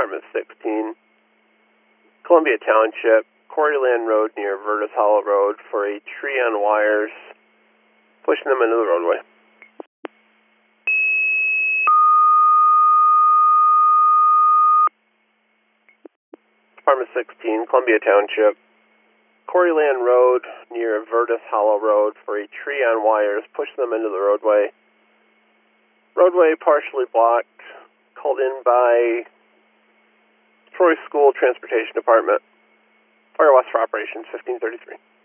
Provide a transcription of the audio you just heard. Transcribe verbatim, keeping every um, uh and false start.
Department sixteen, Columbia Township, Quarryland Road near Vertus Hollow Road for a tree on wires, pushing them into the roadway. Department sixteen, Columbia Township, Quarryland Road near Vertus Hollow Road for a tree on wires, pushing them into the roadway. Roadway partially blocked, called in by Troy School Transportation Department. Fire West for Operations fifteen thirty-three.